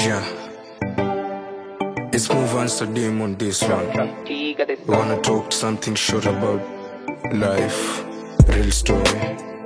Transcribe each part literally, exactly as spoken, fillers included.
Yeah. It's move on Sadim on this one. We wanna talk something short about life, real story.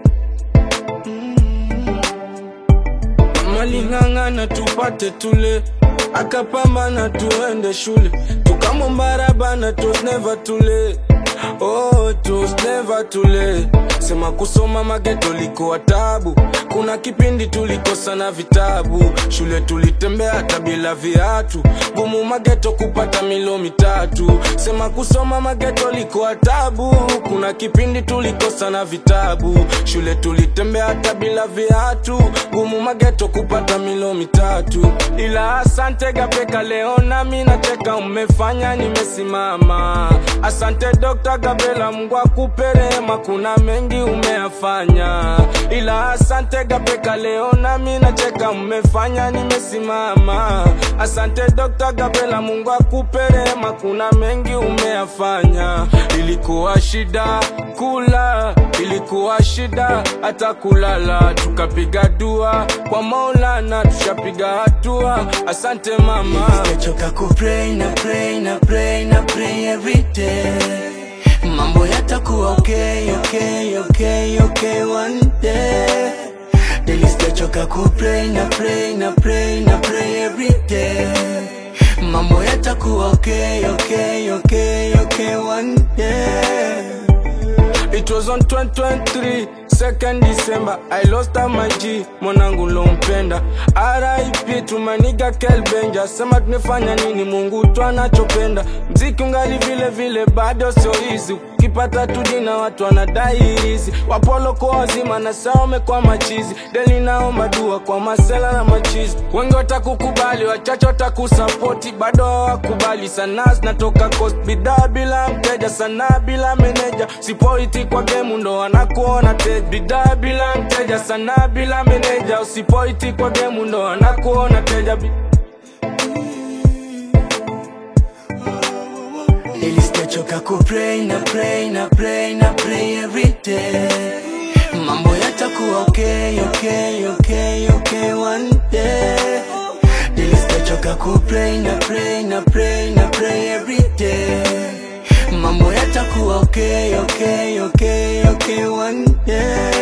Malingangana tupate tule, akapambana tuende shule, tukamwomba bana tos never too late. Oh, tos never too late. Sema kusoma mageto liko tabu, kuna kipindi tulikosa na vitabu, shule tulitembea hata bila viatu, gumu mageto kupata milo mitatu. Sema kusoma mageto liko tabu, kuna kipindi tulikosa na vitabu, shule tulitembea hata bila viatu, gumu mageto kupata milo mitatu. Ila asante Gapeka leo na mimi nateka, umefanya nimesimama. Asante Doctor Gabriela, Mungu akupe rehema, kuna mengi umeyafanya. Ila asante Gapeka leo na mimi nacheka, umefanya nimesimama. Asante Doctor Gabriela, Mungu akupe rehema, kuna mengi umeyafanya. Ilikuwa shida kula, ilikuwa shida hata kulala, tukapiga dua kwa Maulana, tushapiga hatua. Asante mama. Nilichoka ku pray na pray na pray na pray every day, mambo yatakuwa okay, okay, okay, okay one day. Nilichoka ku pray na pray na pray na pray every day, mambo yatakuwa okay, okay, okay, okay one day. It was on twenty twenty-three, second December, I lost my G, mwanangu lompenda. R I P to my nigga Kel Benja, sema tunefanya nini Mungu tu anachopenda. Mziki ungali vile vile bado so easy, ukipata tudina watu wanadai hizi. Wapolo kwa wazima na saome kwa machizi, deli naomba dua kwa masela na machizi. Wengi watakukubali, wachache watakusapoti, bado hawakubali. Sana zinatoka coast, bidhaa bila mteja, sana bila meneja, sipoiti kwa game ndo wanakuona teja. Bidhaa bila mteja, sana bila meneja, usipoiti kwa game ndo wanakuona teja. Nilichoka ku pray na pray na pray na pray every day, mambo yatakuwa okay, okay, okay, okay one day. Nilichoka ku pray na pray na pray na pray every day, mambo yatakuwa okay, okay, okay, okay one day.